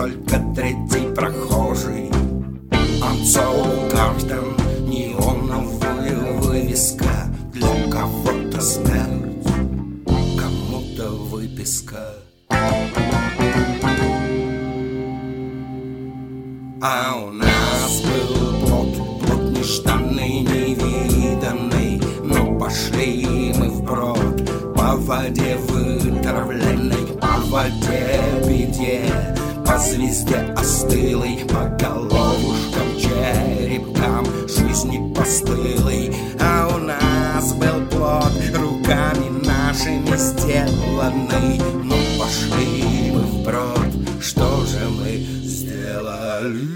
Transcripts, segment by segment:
только третий прохожий. Анцоу Гарден, неоновая вывеска. Для кого-то смерть, кому-то выписка. А у нас был плод нежданный, невиданный. Но пошли мы вброд по воде вытравленной, по воде беде, по звезде остылой, по головушкам, черепкам жизни постылой. А у нас был плод руками нашими сделанный. Ну пошли мы вброд, что же мы сделали?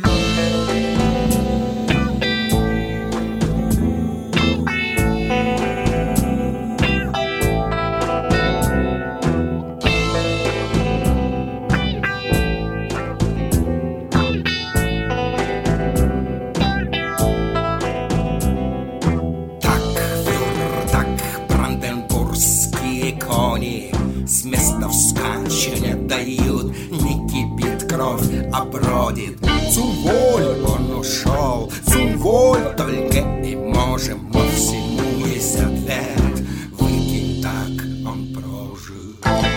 С места вскачь не дают, не кипит кровь, а бродит. Цунволь он ушел, Цунволь только и можем, но всему есть ответ. Выкинь, так он прожил.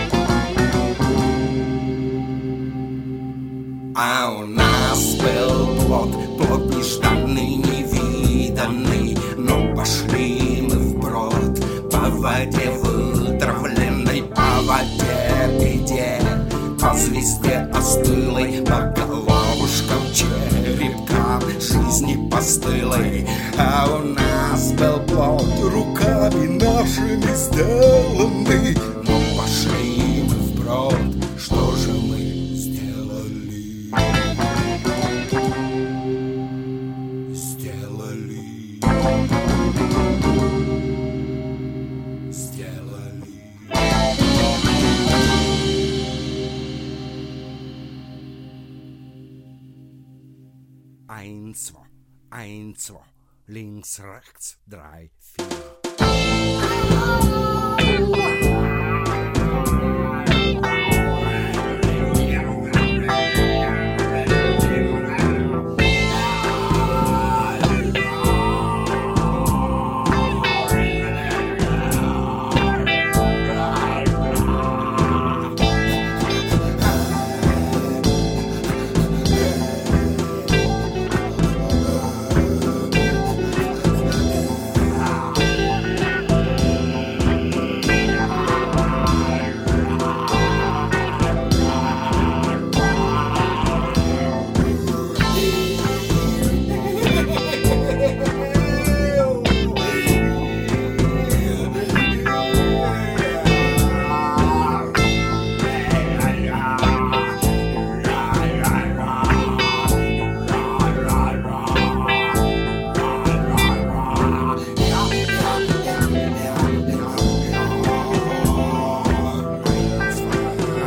А у нас был плод нежданный, невиданный. Но пошли мы вброд по воде вытравленной, по воде беде, по звезде остылой, по головушкам, черепкам жизни постылой. А у нас был плод руками нашими сделанный. Ну пошли мы вброд, что же мы сделали? Eins, zwei, links, rechts, 3, 4.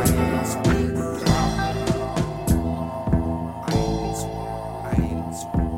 Eins.